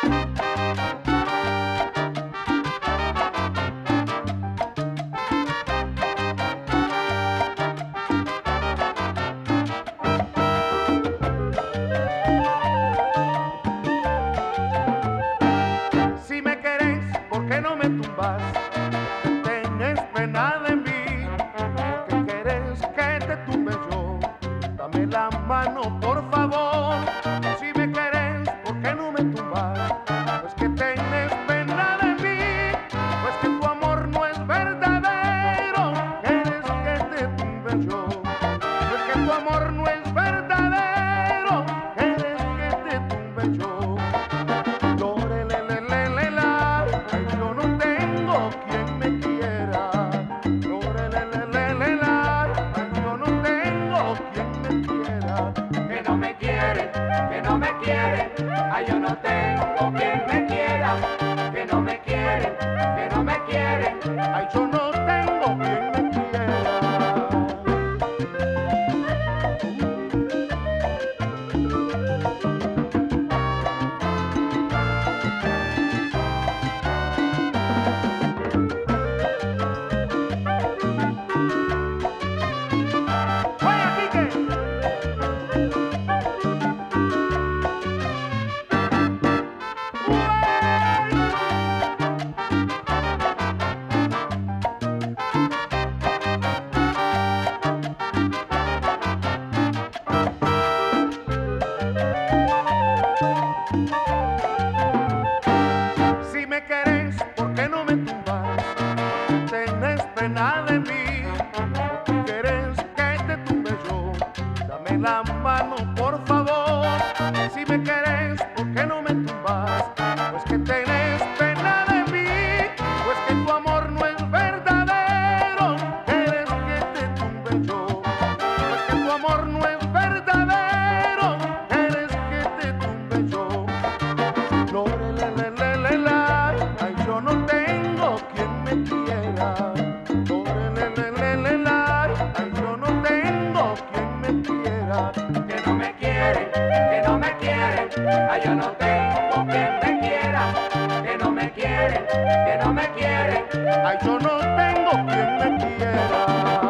Si me querés, ¿por qué no me tumbas? Tienes pena de mí, porque querés que te tumbe yo. Dame la mano, por favor. Si me querés, ¿por qué no me tumbas? Pues que tienes pena de mí, pues que tu amor no es verdadero. Quieres que te tumbe yo, pues que tu amor no es verdadero. Quieres que te tumbe yo. Ay, yo no tengo quien me quiera. Ay, yo no tengo quien me quiera. Que no me quiere, que no me quiere, ay yo no tengo quien me quiera, que no me quiere, que no me quiere, Ay, yo no tengo quien me quiera. ¡Vaya, Quique! Si me querés, ¿por qué no me tumbas? Tienes pena de mí, querés que te tumbe yo. Dame la mano, por favor. Si me querés, ¿por qué no me tumbas? Pues que tenés pena de mí, pues que tu amor no es verdadero. Quieres que te tumbe yo, pues que tu amor no es verdadero. Quieres que te tumbe yo. Ay, yo no tengo quien me quiera. Ay, yo no tengo quien me quiera. que no me quiere, que no me quiere, ay yo no tengo quien me quiera, que no me quiere, que no me quiere. Ay, yo no tengo quien me quiera.